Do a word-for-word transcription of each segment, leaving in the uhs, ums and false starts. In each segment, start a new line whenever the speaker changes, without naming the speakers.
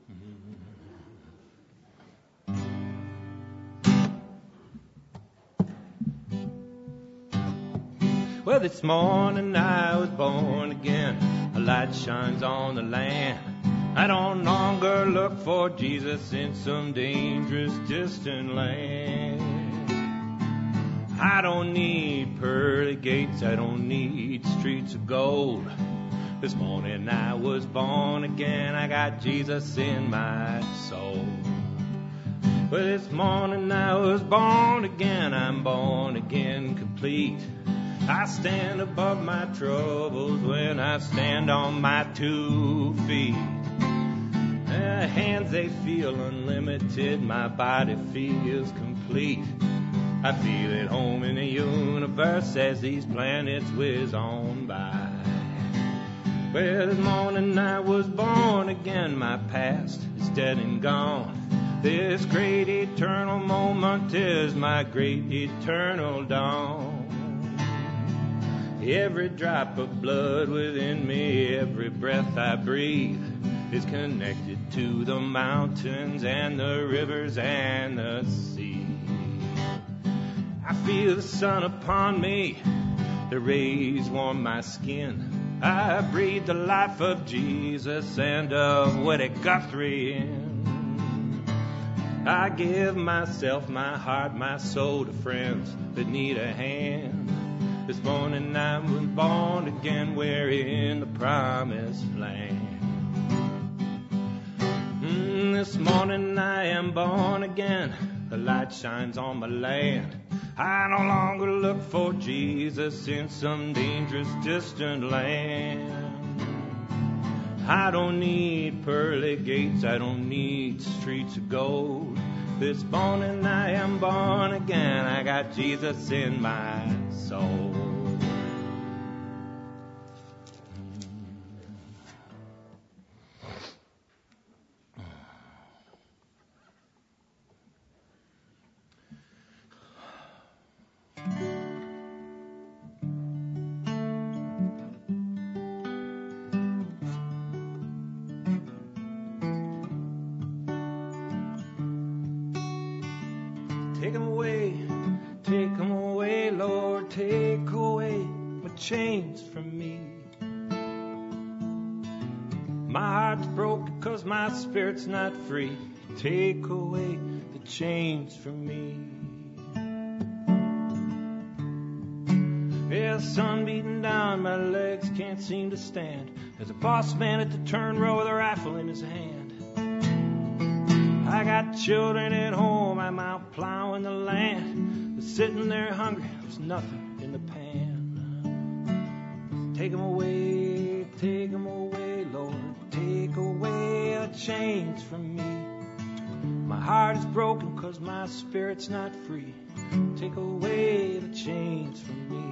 Well, this morning I was born again. A light shines on the land. I don't longer look for Jesus in some dangerous distant land. I don't need pearly gates. I don't need streets of gold. This morning I was born again. I got Jesus in my soul. Well, this morning I was born again. I'm born again complete. I stand above my troubles when I stand on my two feet. Uh, hands, they feel unlimited. My body feels complete. I feel at home in the universe as these planets whiz on by. Well, this morning I was born again. My past is dead and gone. This great eternal moment is my great eternal dawn. Every drop of blood within me, every breath I breathe, is connected to the mountains and the rivers and the sea. I feel the sun upon me, the rays warm my skin. I breathe the life of Jesus and of Woody Guthrie in. I give myself, my heart, my soul to friends that need a hand. This morning I was born again, we're in the promised land. Mm, this morning I am born again, the light shines on my land. I no longer look for Jesus in some dangerous distant land. I don't need pearly gates, I don't need streets of gold. This morning I am born again, I got Jesus in my soul. Take 'em away, take 'em away, Lord, take away my chains from me. My heart's broken 'cause my spirit's not free. Take away the chains from me. Yeah, sun beating down, my legs can't seem to stand. There's a boss man at the turn row with a rifle in his hand. I got children at home, I'm out plowing the land. They're sitting there hungry, there's nothing in the pan. Take 'em away, take 'em away, Lord. Take away the chains from me. My heart is broken 'cause my spirit's not free. Take away the chains from me.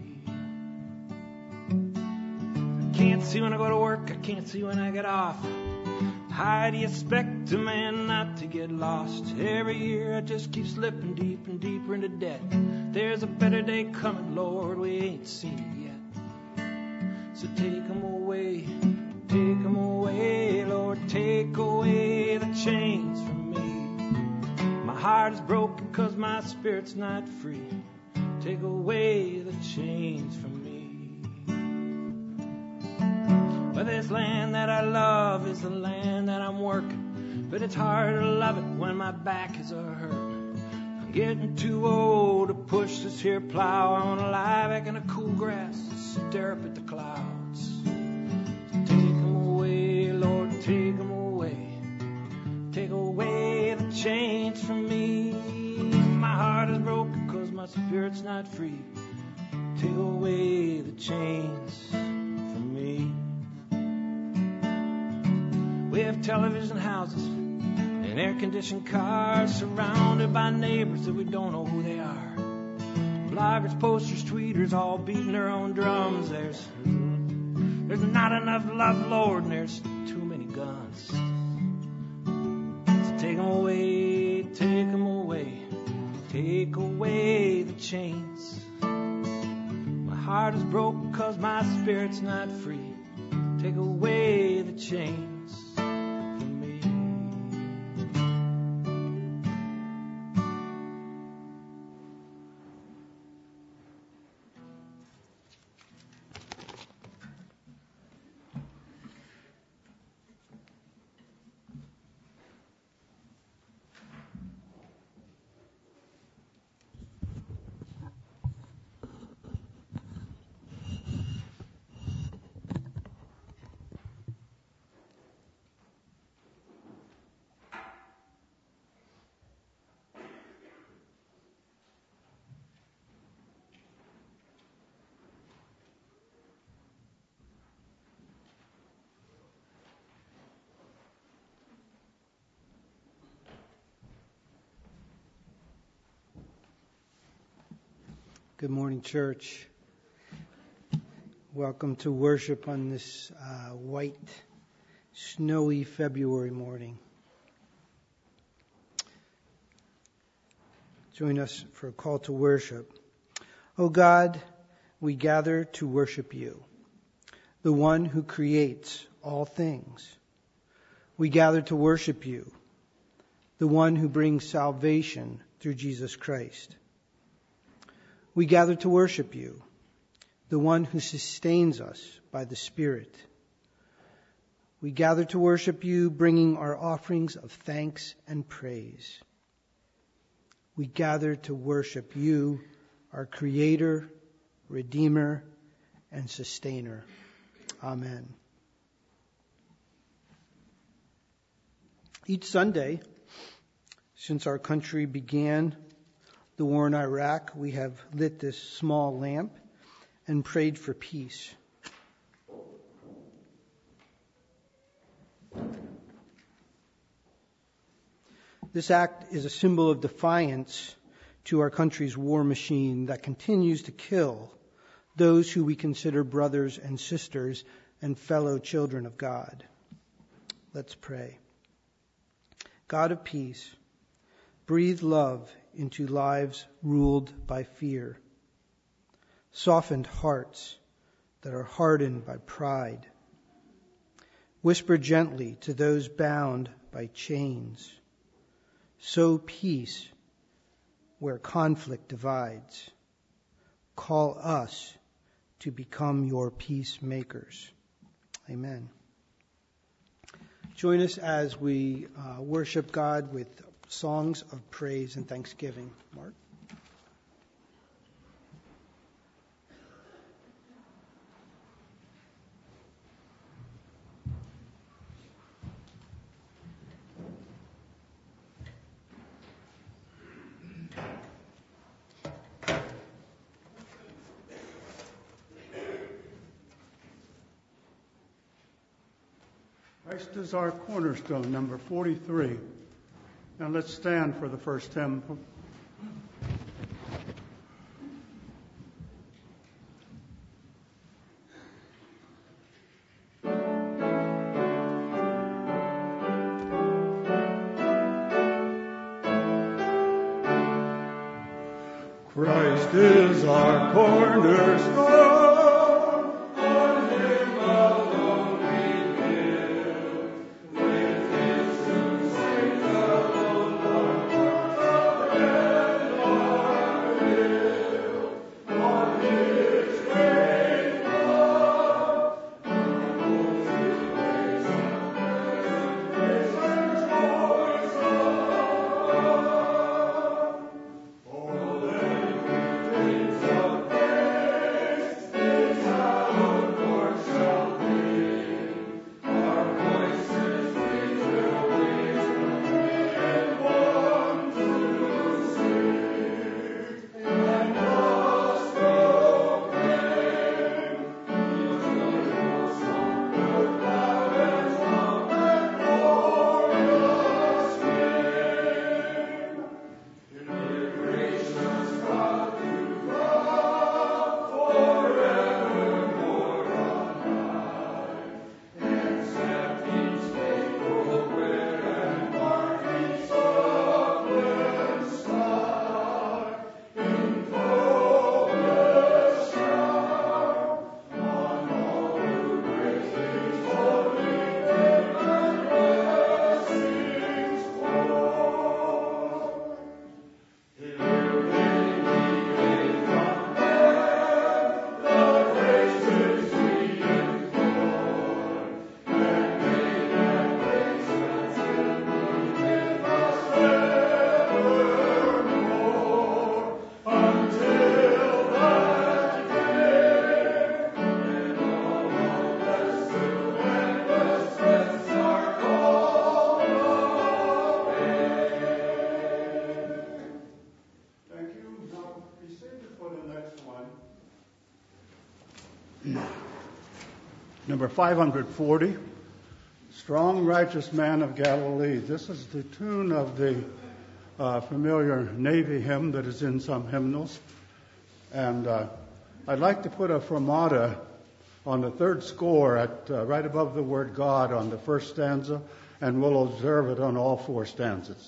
I can't see when I go to work, I can't see when I get off. How do you expect a man not to get lost? Every year I just keep slipping deep and deeper into debt. There's a better day coming, Lord, we ain't seen it yet. So take 'em away, take 'em away, Lord, take away the chains from me. My heart is broken 'cause my spirit's not free. Take away the chains from me. But this land that I love is the land that I'm working. But it's hard to love it when my back is a hurt. I'm getting too old to push this here plow. I want to lie back in the cool grass and stare up at the clouds. So take 'em away, Lord, take 'em away. Take away the chains from me. My heart is broken 'cause my spirit's not free. Take away the chains from me. We have television houses and air-conditioned cars, surrounded by neighbors that we don't know who they are. Bloggers, posters, tweeters, all beating their own drums. There's, there's not enough love, Lord, and there's too many guns. So take 'em away, take 'em away, take away the chains. My heart is broken 'cause my spirit's not free. Take away the chains from me.
Good morning, church. Welcome to worship on this uh, white, snowy February morning. Join us for a call to worship. O God, we gather to worship you, the one who creates all things. We gather to worship you, the one who brings salvation through Jesus Christ. We gather to worship you, the one who sustains us by the Spirit. We gather to worship you, bringing our offerings of thanks and praise. We gather to worship you, our Creator, Redeemer, and Sustainer. Amen. Each Sunday, since our country began the war in Iraq, we have lit this small lamp and prayed for peace. This act is a symbol of defiance to our country's war machine that continues to kill those who we consider brothers and sisters and fellow children of God. Let's pray. God of peace, breathe love into lives ruled by fear. Softened hearts that are hardened by pride. Whisper gently to those bound by chains. Sow peace where conflict divides. Call us to become your peacemakers. Amen. Join us as we uh, worship God with songs of praise and thanksgiving. Mark?
Christ is our cornerstone, number forty-three. Now let's stand for the first hymn.
Christ is our cornerstone.
Number five hundred forty, Strong Righteous Man of Galilee. This is the tune of the uh, familiar Navy hymn that is in some hymnals. And uh, I'd like to put a fermata on the third score at uh, right above the word God on the first stanza, and we'll observe it on all four stanzas.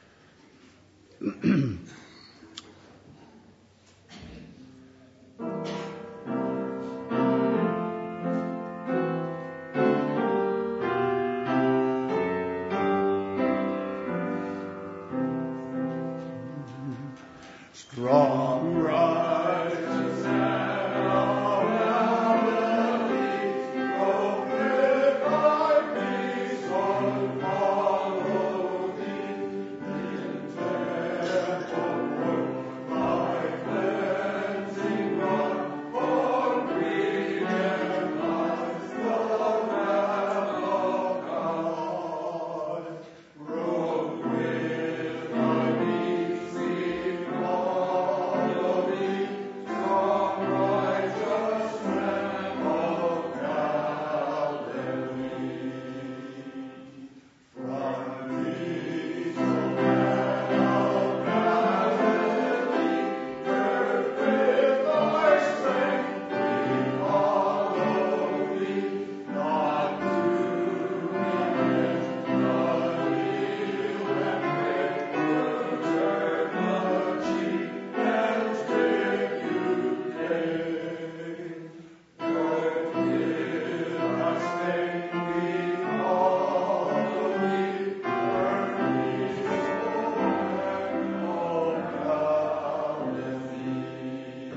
Strong rises and all melodies, with thy peace on follow thee, in temple work thy cleansing rod, for green and nice the Lamb of God. Robed with thy peace, sing follow thee, strong righteous Lamb of Galilee. From thee, O Lamb of Galilee, girt with thy strength, we follow thee, not to revenge, but heal and make, to turn the cheek and strip you take. Girt with thy strength, we follow thee, turn thee, O Lamb of Galilee.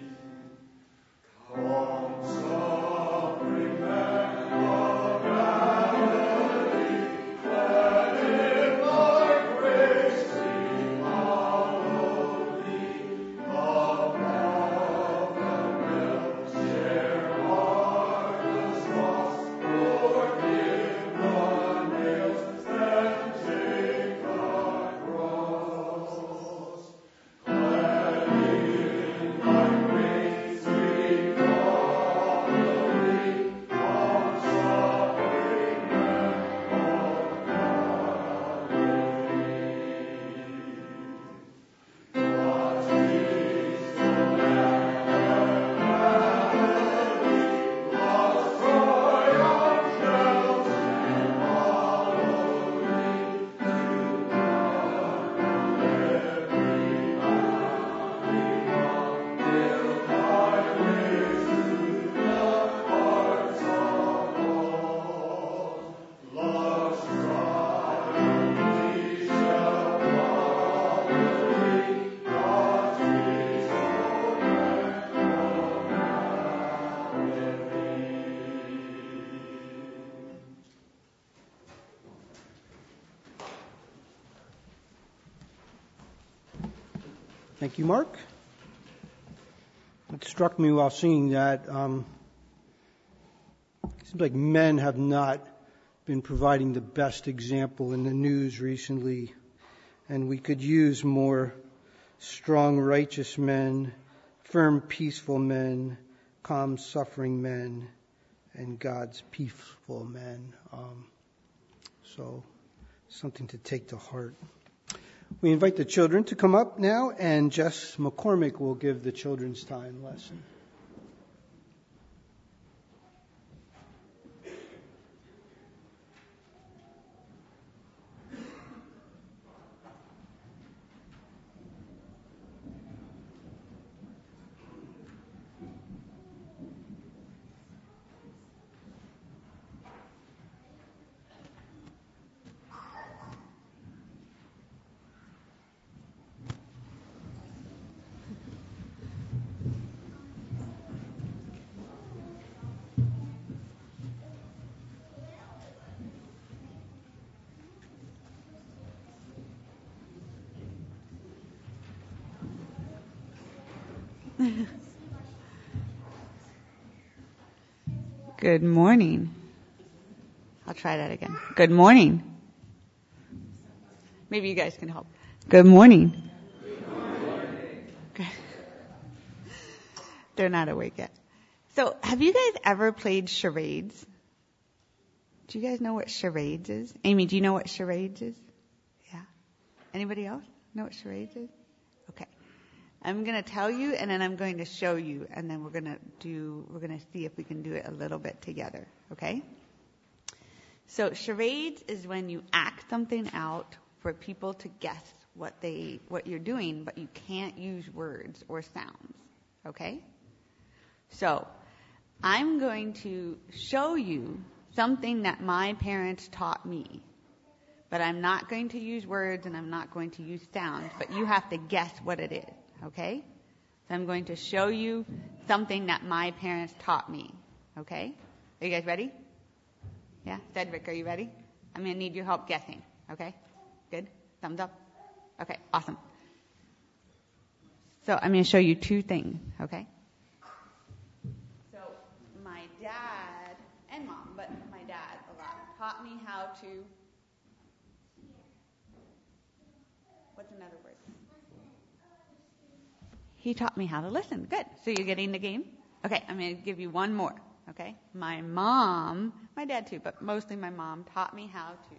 Come, suffering Lamb of Galilee, clad in thy grace, we follow thee. Above the veil, share hardest loss, forgive the nails, and take thy cross. Clad in thy grace, we follow thee. Come, suffering Lamb of Galilee. God's peace, the Lamb of Galilee, lost triumph shouts and follow thee, to God every bounding wrong, till thy ways to the hearts of all. Love's triumph we shall follow thee, God's peace, O Lamb of Galilee.
Thank you, Mark. It struck me while singing that um, it seems like men have not been providing the best example in the news recently, and we could use more strong, righteous men, firm, peaceful men, calm, suffering men, and God's peaceful men. Um, so, something to take to heart. We invite the children to come up now, and Jess McCormick will give the children's time lesson.
Good morning. I'll try that again. Good morning. Maybe you guys can help. Good morning. Good morning. Okay. They're not awake yet. So, have you guys ever played charades? Do you guys know what charades is? Amy, do you know what charades is? Yeah. Anybody else know what charades is? Okay. I'm going to tell you, and then I'm going to show you, and then we're going to do, we're going to see if we can do it a little bit together, okay? So charades is when you act something out for people to guess what they, what you're doing, but you can't use words or sounds, okay? So I'm going to show you something that my parents taught me, but I'm not going to use words and I'm not going to use sounds, but you have to guess what it is, okay? So I'm going to show you something that my parents taught me, okay? Are you guys ready? Yeah? Cedric, are you ready? I'm going to need your help guessing, okay? Good? Thumbs up? Okay, awesome. So I'm going to show you two things, okay? So my dad and mom, but my dad a lot, taught me how to, what's another word? He taught me how to listen. Good. So you're getting the game? Okay, I'm going to give you one more, okay? My mom, my dad too, but mostly my mom taught me how to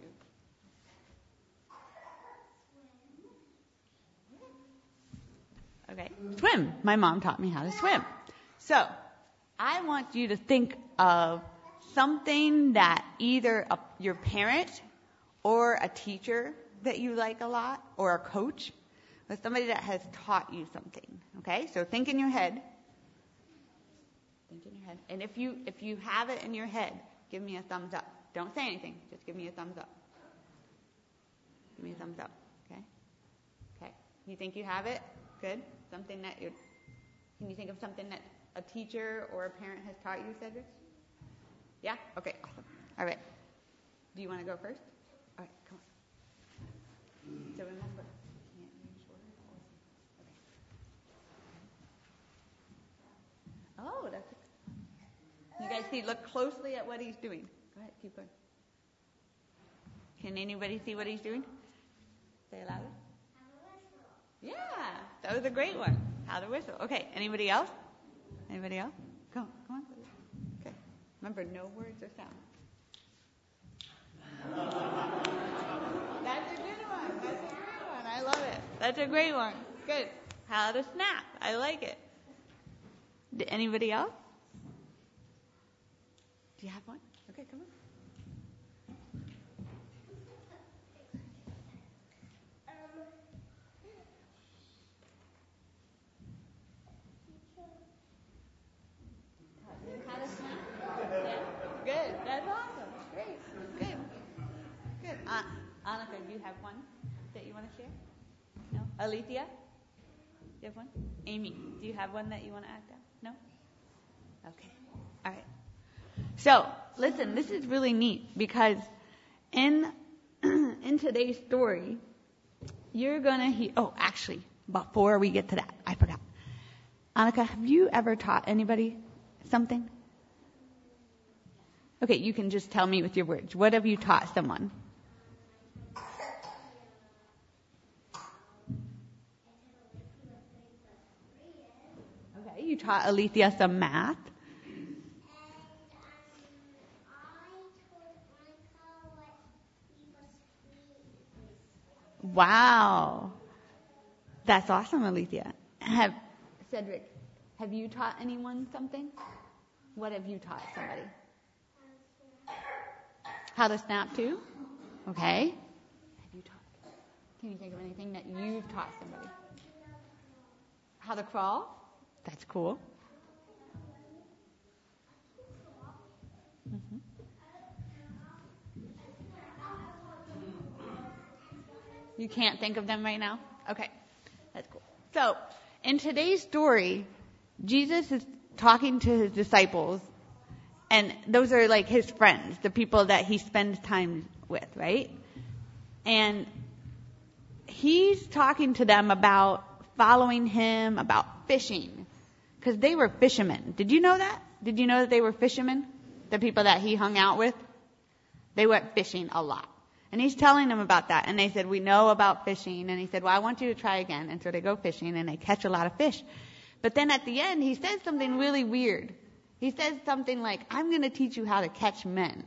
Okay, swim. My mom taught me how to swim. So, I want you to think of something that either a, your parent or a teacher that you like a lot, or a coach, but somebody that has taught you something. Okay, so think in your head. Think in your head. And if you if you have it in your head, give me a thumbs up. Don't say anything. Just give me a thumbs up. Give me a thumbs up. Okay. Okay. You think you have it? Good. Something that you can you think of something that a teacher or a parent has taught you, Cedric? Yeah? Okay, awesome. All right. Do you want to go first? All right, come on. So remember, you can't use words. Okay. Oh, that's a, you guys see, look closely at what he's doing. Go ahead, keep going. Can anybody see what he's doing? Say it louder. Yeah, that was a great one. How to whistle. Okay, anybody else? Anybody else? Come on, come on. Okay, remember, no words or sounds. That's a good one. That's a great one. I love it. That's a great one. Good. How to snap. I like it. Did anybody else? Do you have one? Okay, come on. Good. That's awesome. Great. Good. Good. Uh, Annika, do you have one that you want to share? No? Alethea? Do you have one? Amy, do you have one that you want to act out? No? Okay. All right. So, listen, this is really neat because in in today's story, you're going to hear... Oh, actually, before we get to that, I forgot. Annika, have you ever taught anybody something? Okay, you can just tell me with your words. What have you taught someone? Okay, you taught Alethea some math. Wow. That's awesome, Alethea. Have, Cedric, have you taught anyone something? What have you taught somebody? How to snap too? Okay. Have you taught? Can you think of anything that you've taught somebody? How to crawl? That's cool. Mm-hmm. You can't think of them right now? Okay. That's cool. So, in today's story, Jesus is talking to his disciples. And those are like his friends, the people that he spends time with, right? And he's talking to them about following him, about fishing, because they were fishermen. Did you know that? Did you know that they were fishermen? The people that he hung out with? They went fishing a lot. And he's telling them about that. And they said, we know about fishing. And he said, well, I want you to try again. And so they go fishing and they catch a lot of fish. But then at the end, he says something really weird. He says something like, I'm going to teach you how to catch men.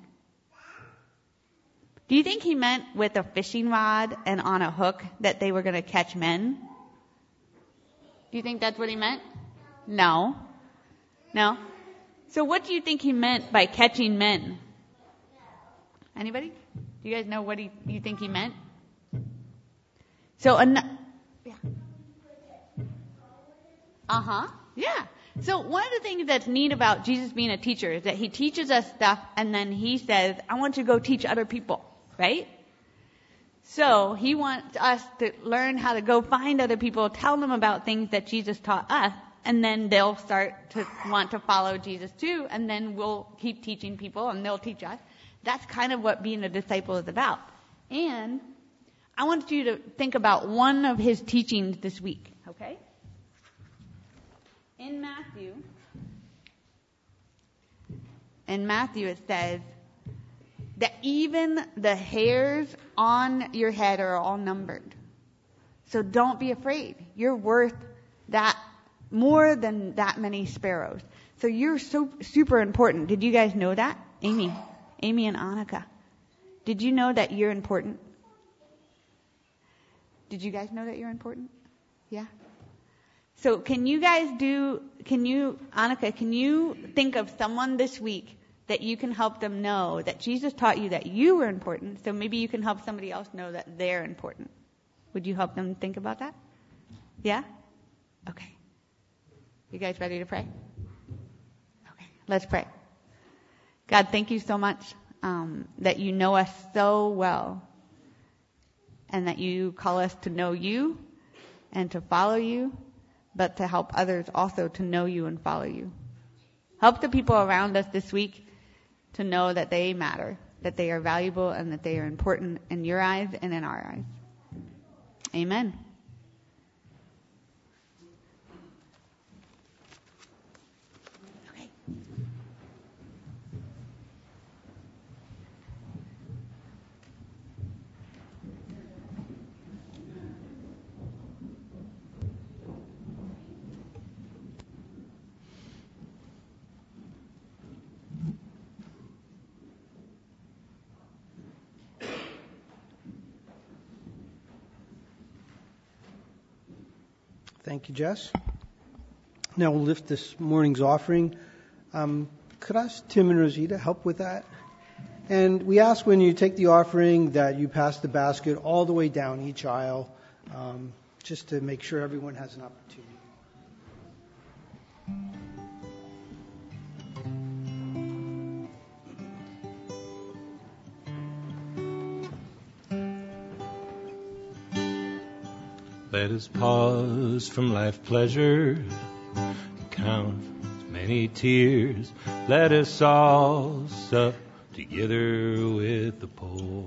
Do you think he meant with a fishing rod and on a hook that they were going to catch men? Do you think that's what he meant? No. No? So what do you think he meant by catching men? Anybody? Do you guys know what he, you think he meant? So, an- yeah. Uh-huh. Yeah. So one of the things that's neat about Jesus being a teacher is that he teaches us stuff and then he says, I want you to go teach other people, right? So he wants us to learn how to go find other people, tell them about things that Jesus taught us, and then they'll start to want to follow Jesus too, and then we'll keep teaching people and they'll teach us. That's kind of what being a disciple is about. And I want you to think about one of his teachings this week, okay? In Matthew, in Matthew it says that even the hairs on your head are all numbered. So don't be afraid. You're worth that more than that many sparrows. So you're so super important. Did you guys know that? Amy, Amy and Annika. Did you know that you're important? Did you guys know that you're important? Yeah? So can you guys do, can you, Annika, can you think of someone this week that you can help them know that Jesus taught you that you were important, so maybe you can help somebody else know that they're important? Would you help them think about that? Yeah? Okay. You guys ready to pray? Okay, let's pray. God, thank you so much um, that you know us so well and that you call us to know you and to follow you, but to help others also to know you and follow you. Help the people around us this week to know that they matter, that they are valuable, and that they are important in your eyes and in our eyes. Amen. Okay.
Thank you, Jess. Now we'll lift this morning's offering. Um, could I ask Tim and Rosita help with that? And we ask when you take the offering that you pass the basket all the way down each aisle, um, just to make sure everyone has an opportunity.
Let us pause from life pleasure and count as many tears. Let us all sup together with the poor.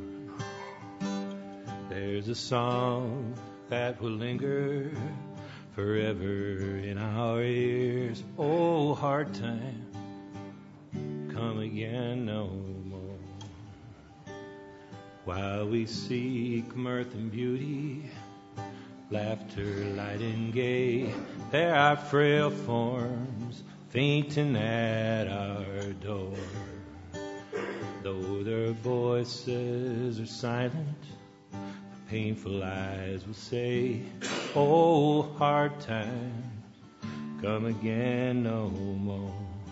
There's a song that will linger forever in our ears. Oh, hard time, come again no more. While we seek mirth and beauty, laughter, light and gay, there are frail forms fainting at our door. Though their voices are silent, the painful eyes will say, oh, hard times, come again no more.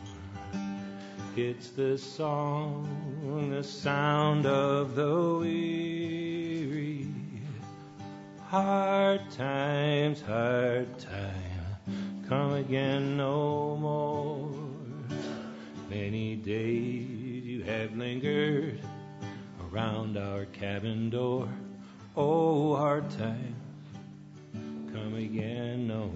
It's the song, the sound of the weary. Hard times, hard time, come again no more. Many days you have lingered around our cabin door. Oh, hard times, come again no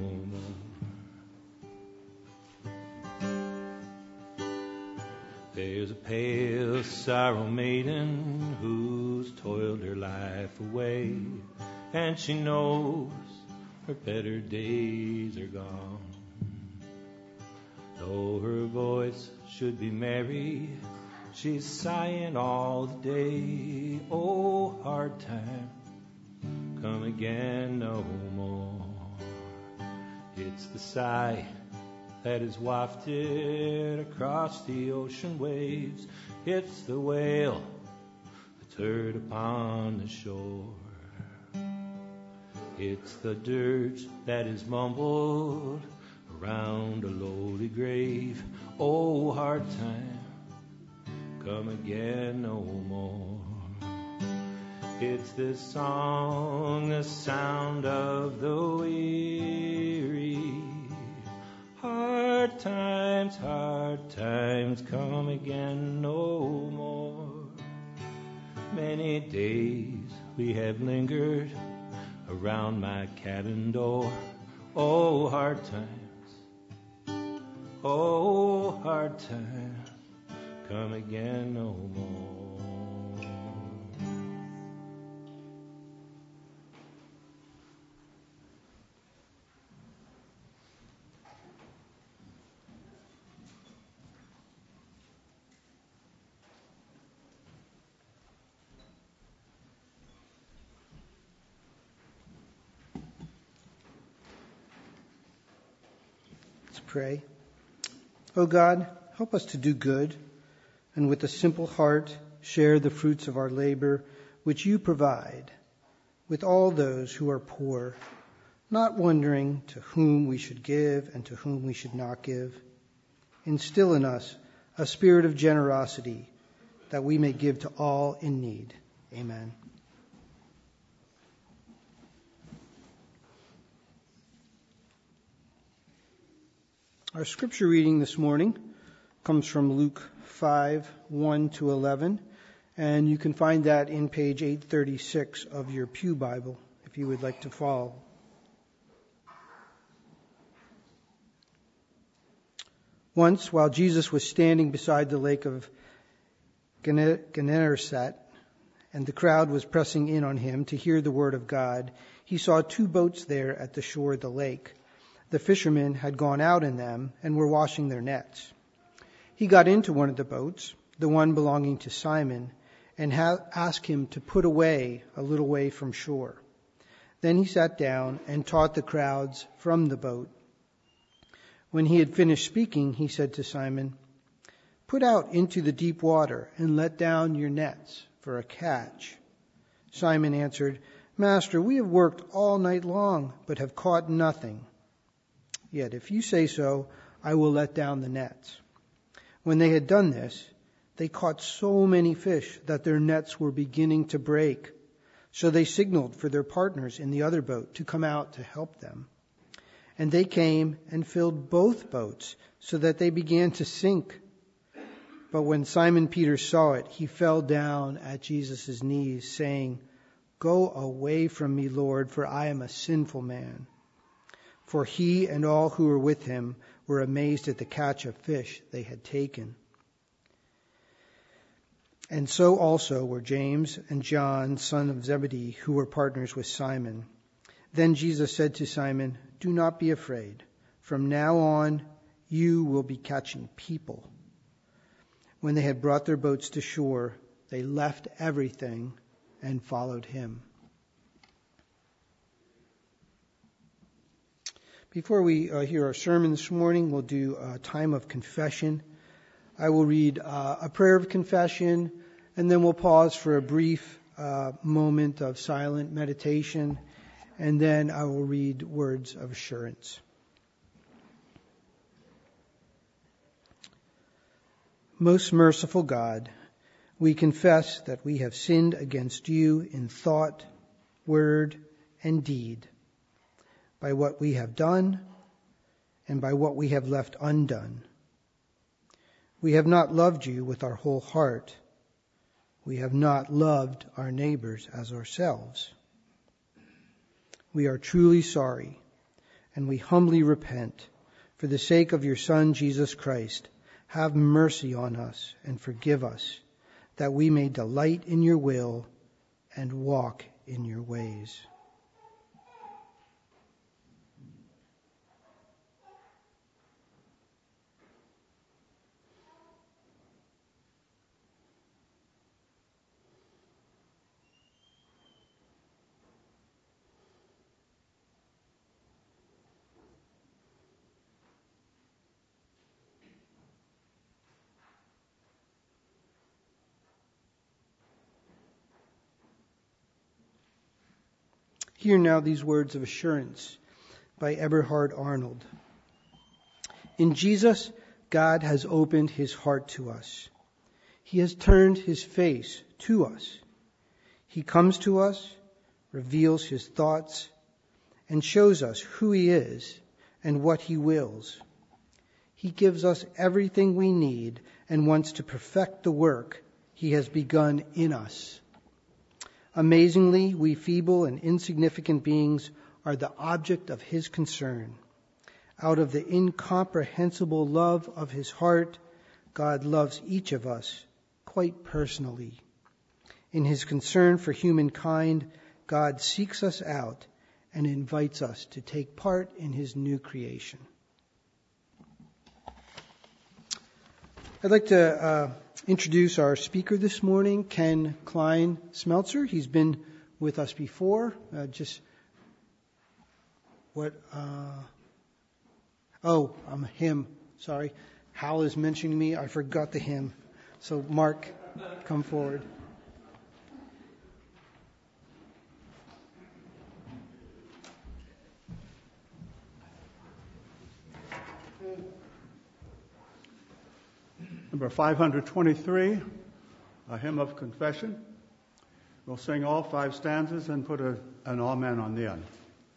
more. There's a pale sorrow maiden who's toiled her life away, and she knows her better days are gone. Though her voice should be merry, she's sighing all the day. Oh, hard time, come again no more. It's the sigh that is wafted across the ocean waves. It's the wail that's heard upon the shore. It's the dirt that is mumbled around a lowly grave. Oh, hard time, come again no more. It's this song, the sound of the weary. Hard times, hard times, come again no more. Many days we have lingered around my cabin door. Oh, hard times, oh, hard times, come again no more.
Pray. O God, help us to do good, and with a simple heart share the fruits of our labor, which you provide, with all those who are poor, not wondering to whom we should give and to whom we should not give. Instill in us a spirit of generosity, that we may give to all in need. Amen. Our scripture reading this morning comes from Luke five, one to eleven, and you can find that in page eight thirty-six of your Pew Bible, if you would like to follow. Once, while Jesus was standing beside the lake of Gennesaret, and the crowd was pressing in on him to hear the word of God, he saw two boats there at the shore of the lake. The fishermen had gone out in them and were washing their nets. He got into one of the boats, the one belonging to Simon, and ha- asked him to put away a little way from shore. Then he sat down and taught the crowds from the boat. When he had finished speaking, he said to Simon, "Put out into the deep water and let down your nets for a catch." Simon answered, "Master, we have worked all night long, but have caught nothing. Yet if you say so, I will let down the nets." When they had done this, they caught so many fish that their nets were beginning to break. So they signaled for their partners in the other boat to come out to help them. And they came and filled both boats so that they began to sink. But when Simon Peter saw it, he fell down at Jesus' knees, saying, "Go away from me, Lord, for I am a sinful man." For he and all who were with him were amazed at the catch of fish they had taken. And so also were James and John, son of Zebedee, who were partners with Simon. Then Jesus said to Simon, "Do not be afraid. From now on, you will be catching people." When they had brought their boats to shore, they left everything and followed him. Before we uh, hear our sermon this morning, we'll do a time of confession. I will read uh, a prayer of confession, and then we'll pause for a brief uh, moment of silent meditation, and then I will read words of assurance. Most merciful God, we confess that we have sinned against you in thought, word, and deed, by what we have done and by what we have left undone. We have not loved you with our whole heart. We have not loved our neighbors as ourselves. We are truly sorry, and we humbly repent. For the sake of your Son, Jesus Christ, have mercy on us and forgive us, that we may delight in your will and walk in your ways. Hear now these words of assurance by Eberhard Arnold. In Jesus, God has opened his heart to us. He has turned his face to us. He comes to us, reveals his thoughts, and shows us who he is and what he wills. He gives us everything we need and wants to perfect the work he has begun in us. Amazingly, we feeble and insignificant beings are the object of his concern. Out of the incomprehensible love of his heart, God loves each of us quite personally. In his concern for humankind, God seeks us out and invites us to take part in his new creation. I'd like to uh, introduce our speaker this morning, Ken Klein Smeltzer. He's been with us before. Uh, just what? Uh, oh, I'm him. Sorry. Hal is mentioning me. I forgot the hymn. So, Mark, come forward.
Number five hundred twenty-three, a hymn of confession. We'll sing all five stanzas and put a, an amen on the end.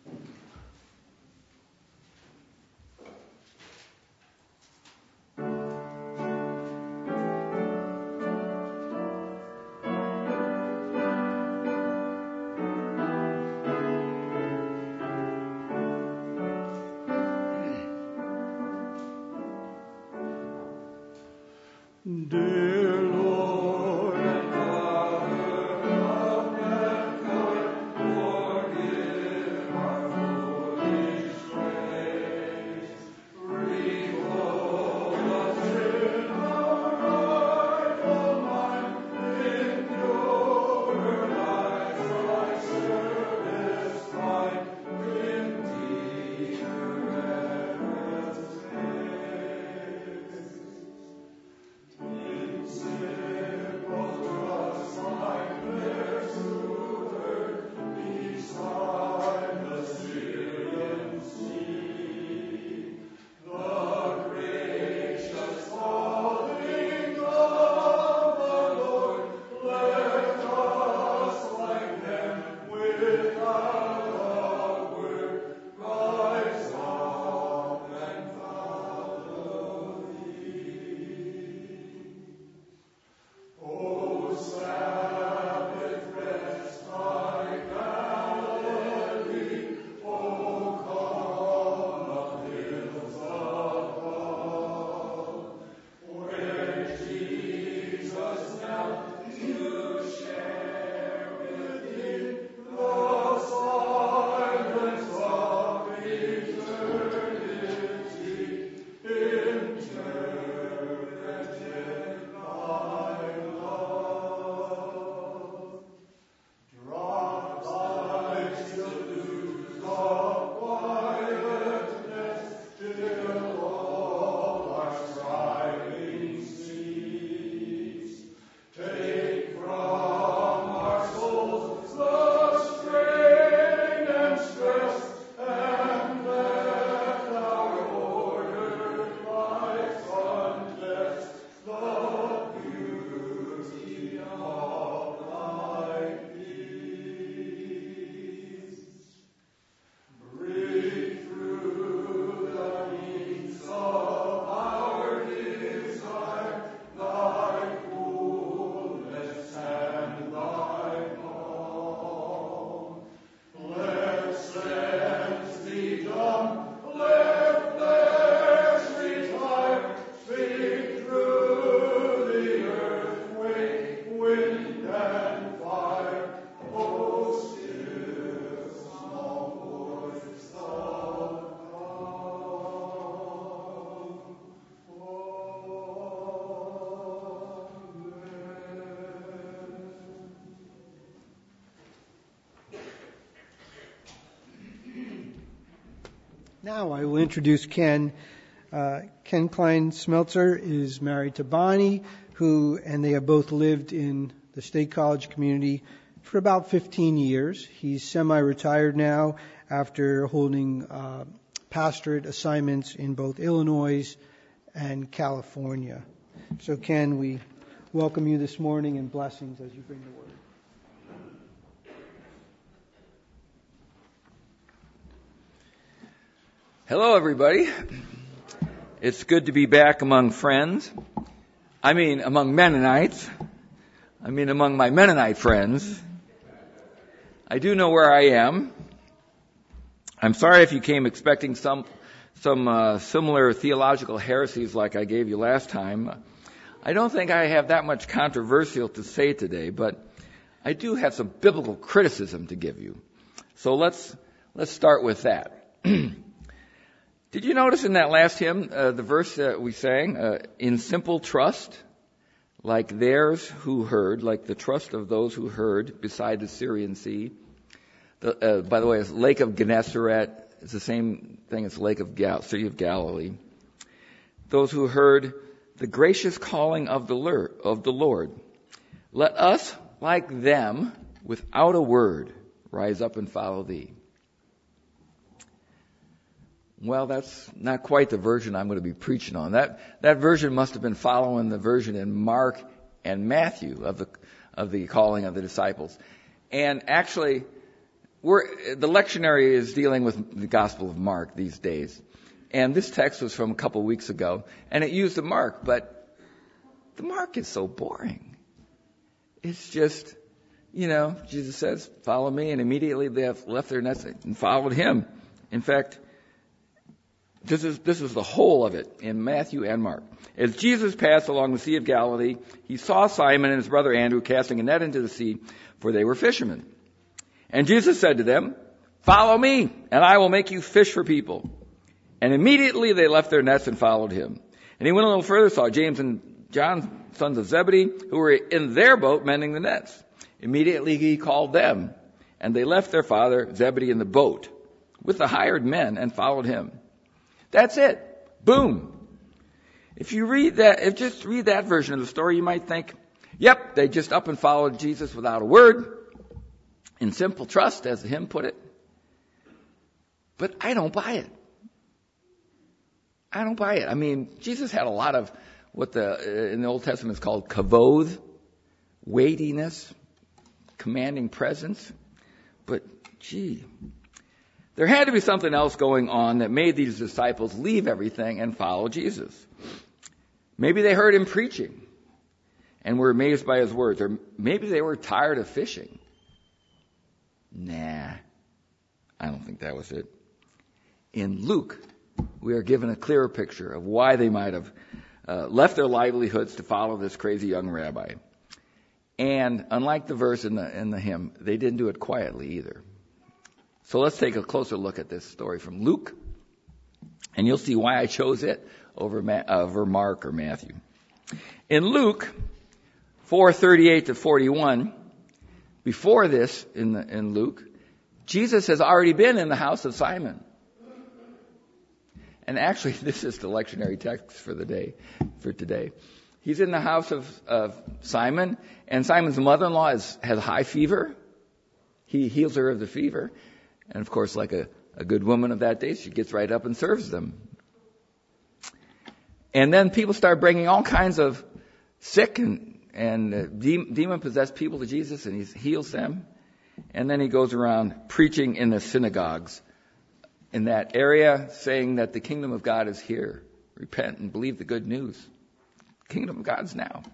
Dear Lord and Father of mankind, forgive our foolish ways. Revolt us in our rightful mind, in pure lives thy service find, in deed reverence makes. In simple trust like their Soother, beside the Syrian sea, the gracious falling of the Lord, let us like them without a word rise up and follow thee. O Sabbath rest thy Galilee, O calm of hills above, where Jesus now you share within the silence of eternity, interpreted thy love. Drop thy still dews of quietness, till all our striving cease. Take from our souls the strain and stress, and let our ordered lives contest the beauty of thy peace. Breathe through the means of our desire thy coolness and thy calm. Let sense be dumb, let flesh retire, speak through the earthquake, wind and fire. O still small voice of
Now I will introduce Ken. Uh, Ken Klein Smeltzer is married to Bonnie, who, and they have both lived in the State College community for about fifteen years. He's semi-retired now after holding uh, pastorate assignments in both Illinois and California. So Ken, we welcome you this morning and blessings as you bring the word.
Hello, everybody. It's good to be back among friends. I mean, among Mennonites. I mean, among my Mennonite friends. I do know where I am. I'm sorry if you came expecting some some uh, similar theological heresies like I gave you last time. I don't think I have that much controversial to say today, but I do have some biblical criticism to give you. So let's let's start with that. Did you notice in that last hymn, uh, the verse that we sang, uh, in simple trust, like theirs who heard, like the trust of those who heard beside the Syrian Sea. The, uh, by the way, it's Lake of Gennesaret. It's the same thing as Lake of Gal- Sea of Galilee. Those who heard the gracious calling of the, Lord, of the Lord. Let us, like them, without a word, rise up and follow thee. Well, that's not quite the version I'm going to be preaching on. That that version must have been following the version in Mark and Matthew of the of the calling of the disciples. And actually, we're the lectionary is dealing with the Gospel of Mark these days. And this text was from a couple of weeks ago, and it used the Mark, but the Mark is so boring. It's just, you know, Jesus says, "Follow me," and immediately they have left their nets and followed him. In fact, This is, this is the whole of it in Matthew and Mark. As Jesus passed along the Sea of Galilee, he saw Simon and his brother Andrew casting a net into the sea, for they were fishermen. And Jesus said to them, "Follow me, and I will make you fish for people." And immediately they left their nets and followed him. And he went a little further, saw James and John, sons of Zebedee, who were in their boat mending the nets. Immediately he called them, and they left their father Zebedee in the boat with the hired men and followed him. That's it. Boom. If you read that, if just read that version of the story, you might think, yep, they just up and followed Jesus without a word, in simple trust, as the hymn put it. But I don't buy it. I don't buy it. I mean, Jesus had a lot of what the in the Old Testament is called kavod, weightiness, commanding presence. But gee, there had to be something else going on that made these disciples leave everything and follow Jesus. Maybe they heard him preaching and were amazed by his words. Or maybe they were tired of fishing. Nah, I don't think that was it. In Luke, we are given a clearer picture of why they might have uh, left their livelihoods to follow this crazy young rabbi. And unlike the verse in the, in the hymn, they didn't do it quietly either. So let's take a closer look at this story from Luke, and you'll see why I chose it over, Ma- over Mark or Matthew. In Luke four thirty-eight to forty-one, before this in, the, in Luke, Jesus has already been in the house of Simon. And actually, this is the lectionary text for the day, for today. He's in the house of, of Simon, and Simon's mother-in-law is, has high fever. He heals her of the fever. And of course, like a, a good woman of that day, she gets right up and serves them. And then people start bringing all kinds of sick and, and uh, de- demon-possessed people to Jesus, and he heals them. And then he goes around preaching in the synagogues in that area, saying that the kingdom of God is here. Repent and believe the good news. The kingdom of God's now.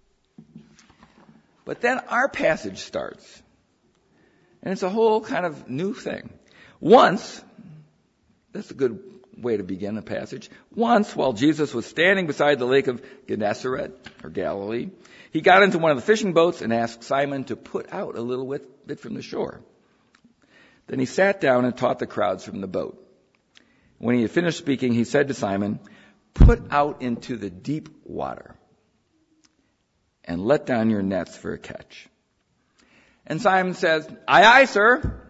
But then our passage starts. And it's a whole kind of new thing. Once, that's a good way to begin a passage. Once, while Jesus was standing beside the lake of Gennesaret, or Galilee, he got into one of the fishing boats and asked Simon to put out a little bit from the shore. Then he sat down and taught the crowds from the boat. When he had finished speaking, he said to Simon, "Put out into the deep water and let down your nets for a catch." And Simon says, "Aye, aye, sir."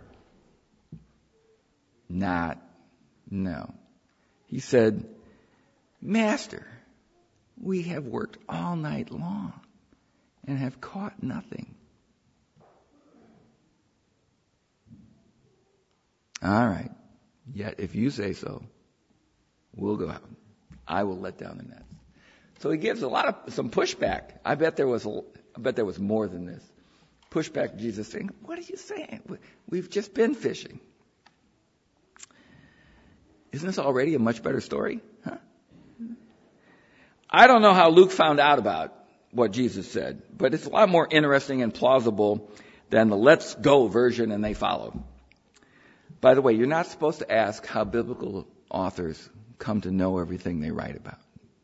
Not, no. He said, "Master, we have worked all night long and have caught nothing. All right. Yet if you say so, we'll go out. I will let down the nets. So he gives a lot of some pushback. I bet there was a, I bet there was more than this. Pushback, Jesus saying, "What are you saying? We've just been fishing. Isn't this already a much better story?" Huh? I don't know how Luke found out about what Jesus said, but it's a lot more interesting and plausible than the let's go version and they follow. By the way, you're not supposed to ask how biblical authors come to know everything they write about.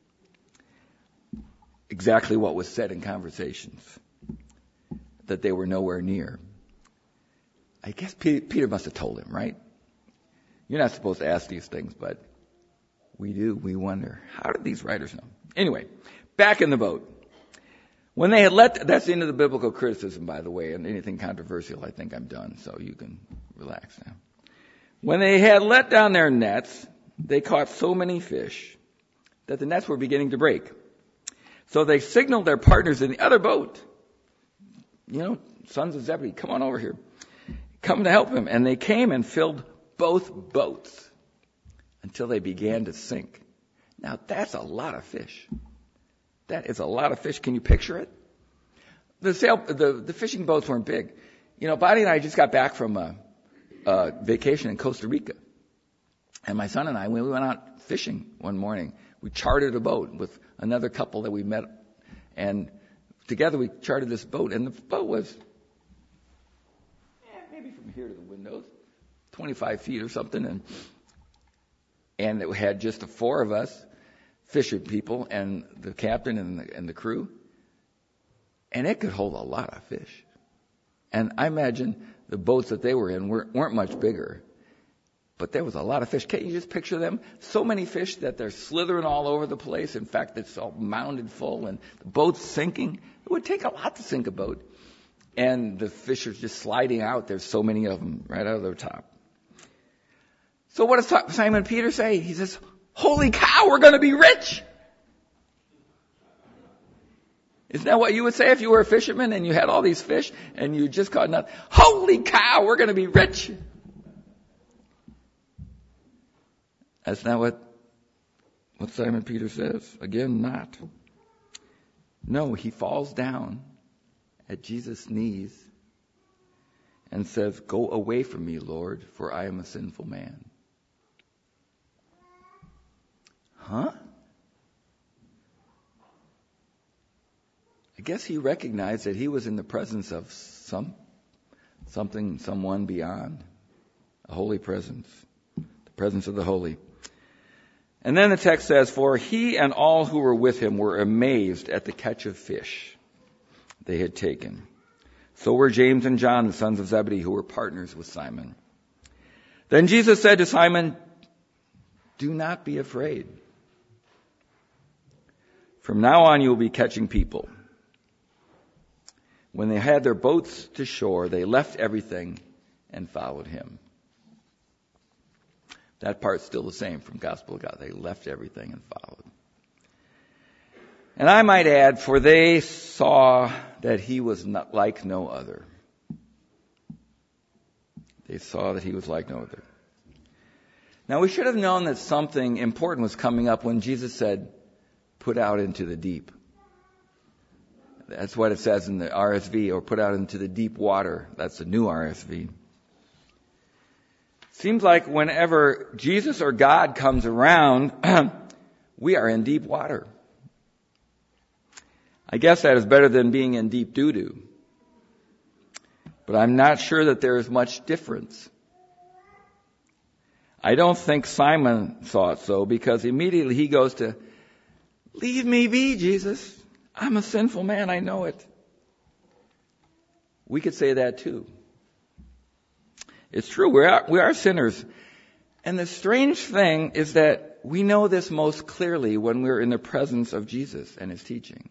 Exactly what was said in conversations that they were nowhere near. I guess Peter must have told him, right? You're not supposed to ask these things, but we do. We wonder, how did these writers know? Anyway, back in the boat. When they had let, that's the end of the biblical criticism, by the way, and anything controversial, I think I'm done, so you can relax now. When they had let down their nets, they caught so many fish that the nets were beginning to break. So they signaled their partners in the other boat, you know, sons of Zebedee, come on over here. Come to help him. And they came and filled both boats until they began to sink. Now that's a lot of fish. That is a lot of fish. Can you picture it? The sail, the, the fishing boats weren't big. You know, Bonnie and I just got back from a, a vacation in Costa Rica. And my son and I, we went out fishing one morning. We chartered a boat with another couple that we met. And together we chartered this boat. And the boat was eh, maybe from here to the windows, twenty-five feet or something. And, and it had just the four of us, fisher people, and the captain and the, and the crew. And it could hold a lot of fish. And I imagine the boats that they were in weren't, weren't much bigger. But there was a lot of fish. Can't you just picture them? So many fish that they're slithering all over the place. In fact, it's all mounded full, and the boat's sinking. It would take a lot to sink a boat. And the fish are just sliding out. There's so many of them right out of their top. So what does Simon Peter say? He says, "Holy cow, we're going to be rich." Isn't that what you would say if you were a fisherman and you had all these fish and you just caught nothing? Holy cow, we're going to be rich. That's not what, what Simon Peter says. Again, not. No, he falls down at Jesus' knees and says, "Go away from me, Lord, for I am a sinful man." Huh? I guess he recognized that he was in the presence of some, something, someone beyond, a holy presence, the presence of the holy. And then the text says, "For he and all who were with him were amazed at the catch of fish they had taken. So were James and John, the sons of Zebedee, who were partners with Simon. Then Jesus said to Simon, 'Do not be afraid. From now on you will be catching people.' When they had their boats to shore, they left everything and followed him." That part's still the same from Gospel of God. They left everything and followed. And I might add, for they saw that he was not like no other. They saw that he was like no other. Now we should have known that something important was coming up when Jesus said, "Put out into the deep." That's what it says in the R S V, or "put out into the deep water." That's the new R S V. Seems like whenever Jesus or God comes around, we are in deep water. I guess that is better than being in deep doo-doo. But I'm not sure that there is much difference. I don't think Simon saw it so, because immediately he goes to, "Leave me be, Jesus. I'm a sinful man. I know it." We could say that too. It's true. We are, we are sinners. And the strange thing is that we know this most clearly when we're in the presence of Jesus and his teaching.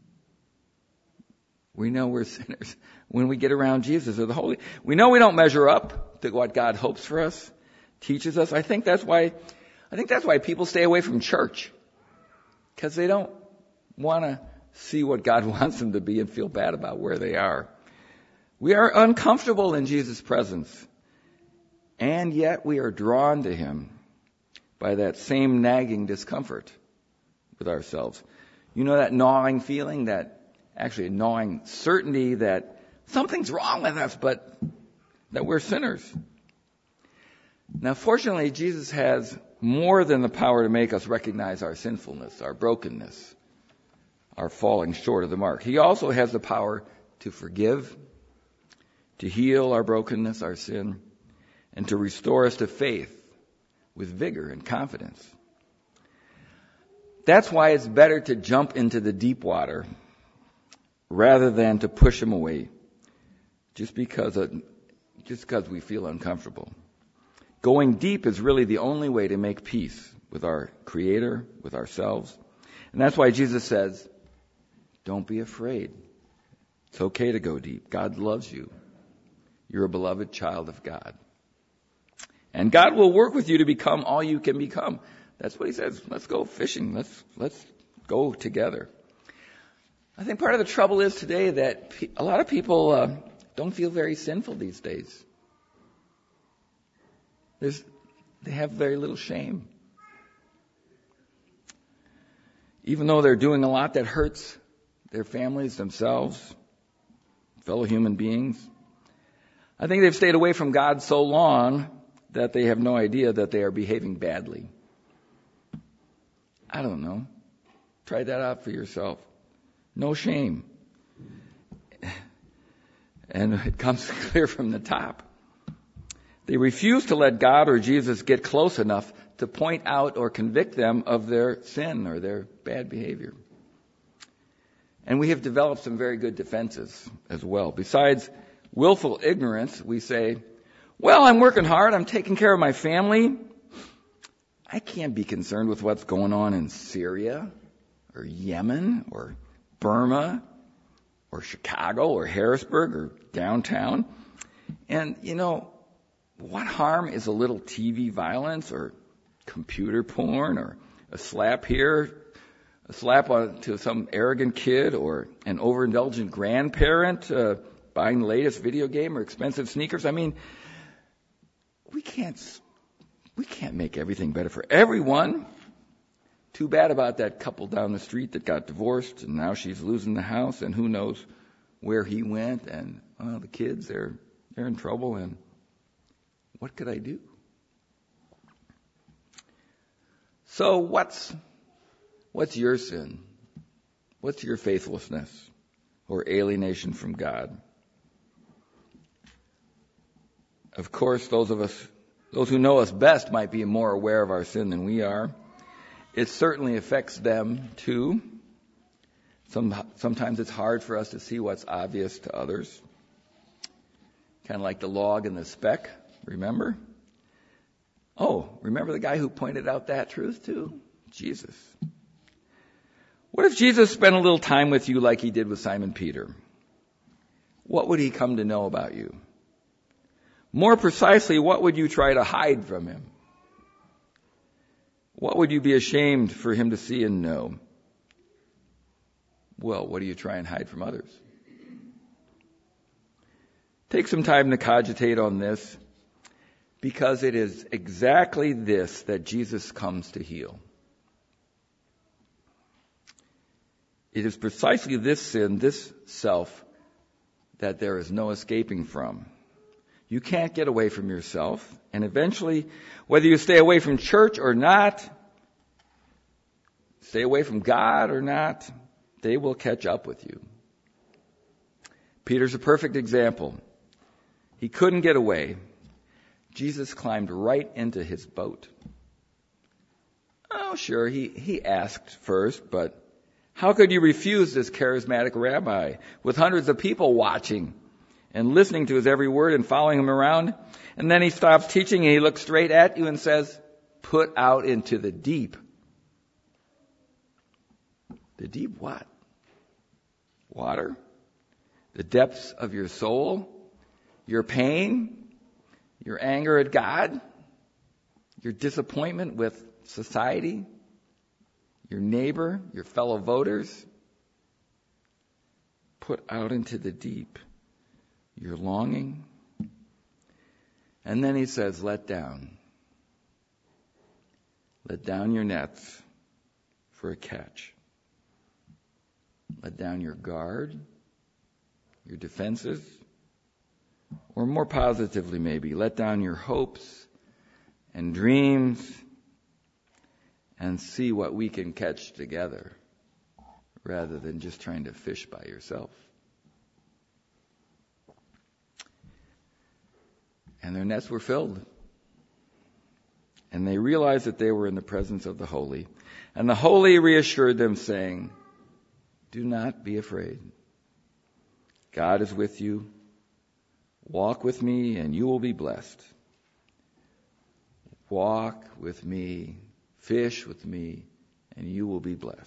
We know we're sinners when we get around Jesus or the Holy. We know we don't measure up to what God hopes for us, teaches us. I think that's why, I think that's why people stay away from church. Because they don't want to see what God wants them to be and feel bad about where they are. We are uncomfortable in Jesus' presence. And yet we are drawn to him by that same nagging discomfort with ourselves. You know that gnawing feeling, that actually gnawing certainty that something's wrong with us, but that we're sinners. Now, fortunately, Jesus has more than the power to make us recognize our sinfulness, our brokenness, our falling short of the mark. He also has the power to forgive, to heal our brokenness, our sin, and to restore us to faith with vigor and confidence. That's why it's better to jump into the deep water rather than to push him away just because of, just because we feel uncomfortable. Going deep is really the only way to make peace with our Creator, with ourselves. And that's why Jesus says, don't be afraid. It's okay to go deep. God loves you. You're a beloved child of God. And God will work with you to become all you can become. That's what he says. Let's go fishing. Let's, let's go together. I think part of the trouble is today that pe- a lot of people uh, don't feel very sinful these days. There's, they have very little shame. Even though they're doing a lot that hurts their families, themselves, fellow human beings. I think they've stayed away from God so long that they have no idea that they are behaving badly. I don't know. Try that out for yourself. No shame. And it comes clear from the top. They refuse to let God or Jesus get close enough to point out or convict them of their sin or their bad behavior. And we have developed some very good defenses as well. Besides willful ignorance, we say, well, I'm working hard, I'm taking care of my family. I can't be concerned with what's going on in Syria or Yemen or Burma or Chicago or Harrisburg or downtown. And, you know, what harm is a little T V violence or computer porn or a slap here, a slap on to some arrogant kid or an overindulgent grandparent uh, buying the latest video game or expensive sneakers? I mean, we can't we can't make everything better for everyone. Too bad about that couple down the street that got divorced and now she's losing the house and who knows where he went, and well, the kids, they're they're in trouble, and what could I do? So what's what's your sin? What's your faithlessness or alienation from God? Of course, those of us, those who know us best might be more aware of our sin than we are. It certainly affects them too. Some, sometimes it's hard for us to see what's obvious to others. Kind of like the log and the speck, remember? Oh, remember the guy who pointed out that truth too? Jesus. What if Jesus spent a little time with you like he did with Simon Peter? What would he come to know about you? More precisely, what would you try to hide from him? What would you be ashamed for him to see and know? Well, what do you try and hide from others? Take some time to cogitate on this, because it is exactly this that Jesus comes to heal. It is precisely this sin, this self, that there is no escaping from. You can't get away from yourself, and eventually, whether you stay away from church or not, stay away from God or not, they will catch up with you. Peter's a perfect example. He couldn't get away. Jesus climbed right into his boat. Oh, sure, he, he asked first, but how could you refuse this charismatic rabbi with hundreds of people watching and listening to his every word and following him around? And then he stops teaching and he looks straight at you and says, put out into the deep. The deep what? Water? The depths of your soul? Your pain? Your anger at God? Your disappointment with society? Your neighbor? Your fellow voters? Put out into the deep your longing. And then he says, let down. Let down your nets for a catch. Let down your guard, your defenses, or more positively maybe, let down your hopes and dreams and see what we can catch together rather than just trying to fish by yourself. And their nets were filled. And they realized that they were in the presence of the Holy. And the Holy reassured them, saying, do not be afraid. God is with you. Walk with me, and you will be blessed. Walk with me, fish with me, and you will be blessed.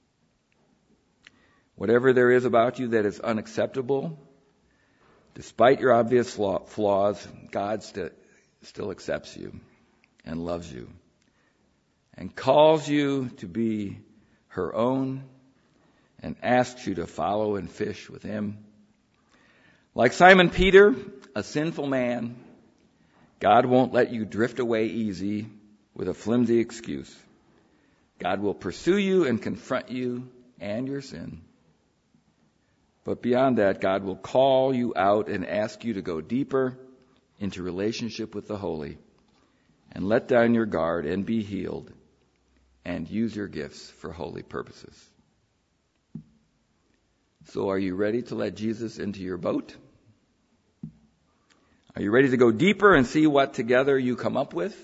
Whatever there is about you that is unacceptable, despite your obvious flaws, God st- still accepts you and loves you and calls you to be her own and asks you to follow and fish with him. Like Simon Peter, a sinful man, God won't let you drift away easy with a flimsy excuse. God will pursue you and confront you and your sin. But beyond that, God will call you out and ask you to go deeper into relationship with the Holy and let down your guard and be healed and use your gifts for holy purposes. So are you ready to let Jesus into your boat? Are you ready to go deeper and see what together you come up with?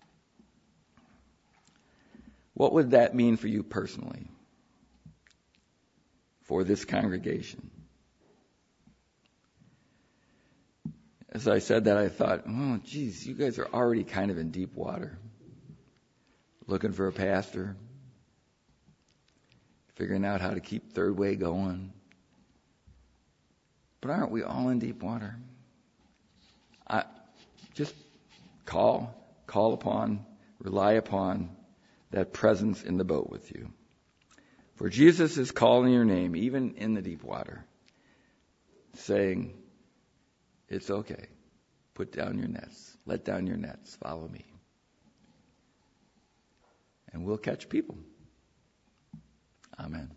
What would that mean for you personally? For this congregation? As I said that, I thought, oh, geez, you guys are already kind of in deep water. Looking for a pastor. Figuring out how to keep Third Way going. But aren't we all in deep water? I, just call, call upon, rely upon that presence in the boat with you. For Jesus is calling your name, even in the deep water, saying, it's okay. Put down your nets. Let down your nets. Follow me. And we'll catch people. Amen.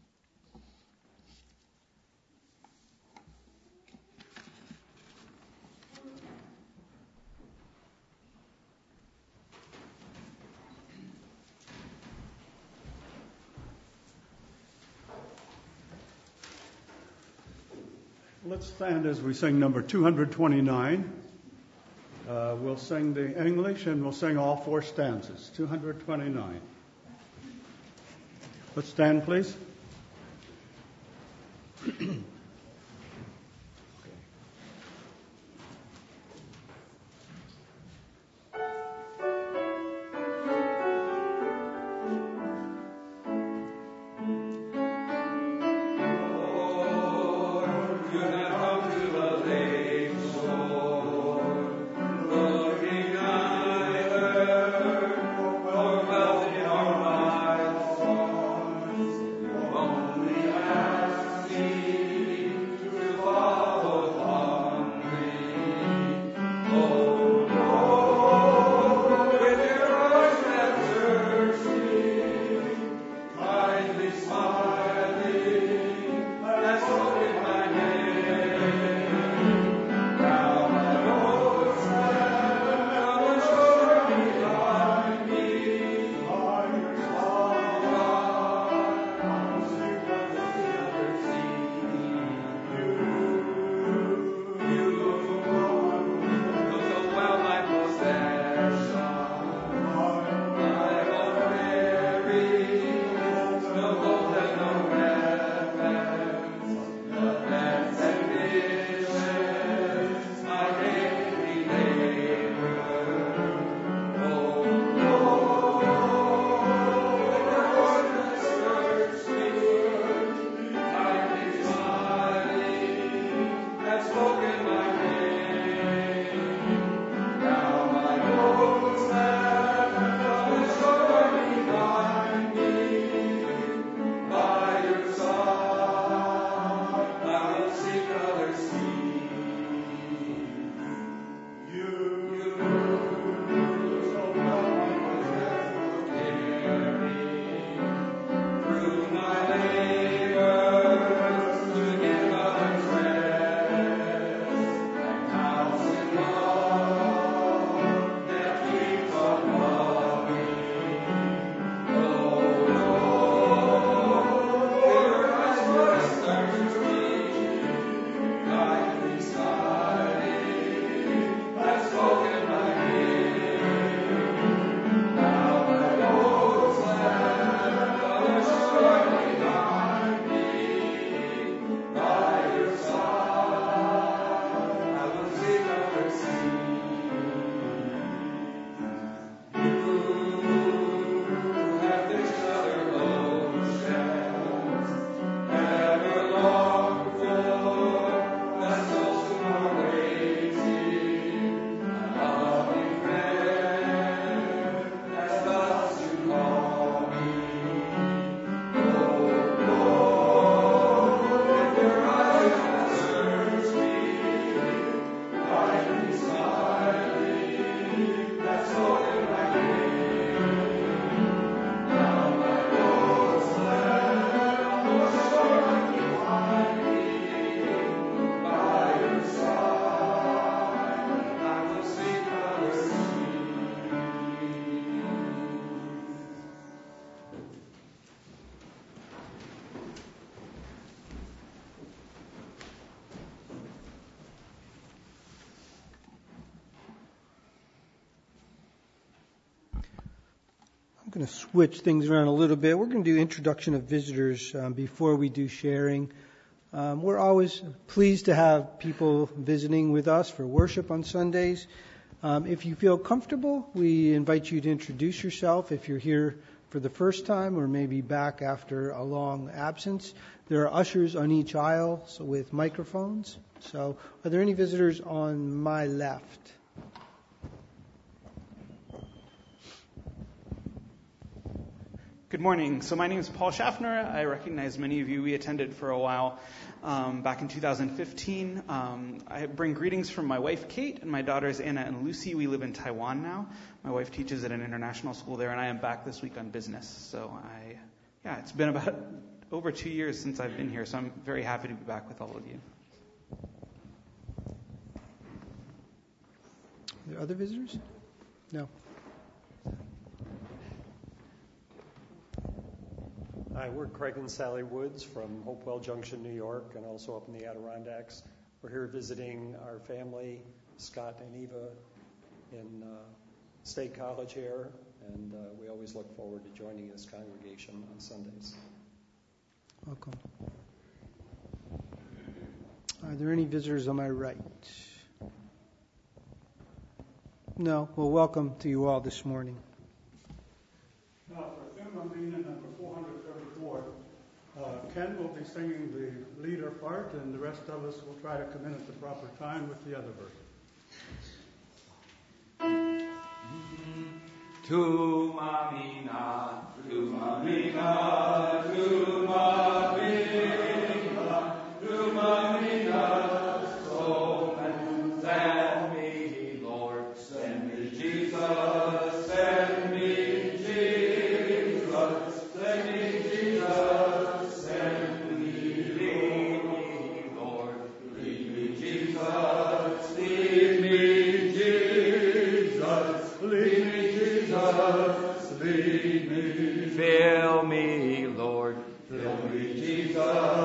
Let's stand as we sing number two twenty-nine. Uh, we'll sing the English and we'll sing all four stanzas. two twenty-nine. Let's stand, please.
going to switch things around a little bit. We're going to do introduction of visitors um, before we do sharing. Um, we're always pleased to have people visiting with us for worship on Sundays. Um, if you feel comfortable, we invite you to introduce yourself if you're here for the first time or maybe back after a long absence. There are ushers on each aisle so with microphones. So are there any visitors on my left?
Good morning. So my name is Paul Schaffner. I recognize many of you. We attended for a while um, back in two thousand fifteen. Um, I bring greetings from my wife, Kate, and my daughters, Anna and Lucy. We live in Taiwan now. My wife teaches at an international school there, and I am back this week on business. So I, yeah, it's been about over two years since I've been here, so I'm very happy to be back with all of you.
Are there other visitors? No.
Hi, we're Craig and Sally Woods from Hopewell Junction, New York, and also up in the Adirondacks. We're here visiting our family, Scott and Eva, in uh, State College here, and uh, we always look forward to joining this congregation on Sundays.
Welcome. Are there any visitors on my right? No. Well, welcome to you all this morning.
Now, for Philomena number four hundred thirty-four, uh, Ken will be singing the leader part, and the rest of us will try to come in at the proper time with the other version.
Tu mamina, tu mamina, tu mamina, tu mamina, so send me, Lord, send me, Jesus, send me, Jesus, send me, Jesus, send me, lead me, Lord, lead me, Jesus, lead me, Jesus, lead me. Jesus, lead me. Fill me, Lord. Fill me, Jesus.